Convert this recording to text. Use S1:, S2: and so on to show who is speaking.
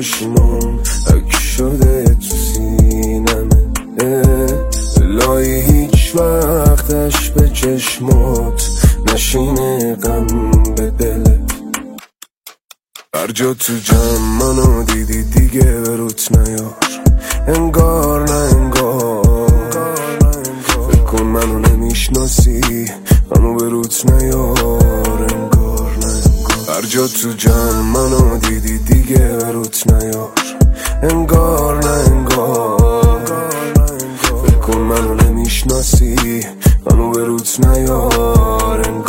S1: چشمام حک شده تو سینمه الهی هیچ وقتش به چشمات نشینه غم به دلت هر جا تو جمع منو دیدی دیگه به روت نیار انگار نه انگار فکر کن منو نمیشناسی منو به روت نیار انگار نه انگار هر جا تو جمع منو دیدی دیگه به روت نیار انگار نه انگار فکر کن منو نمیشناسی منو به روت نیار انگار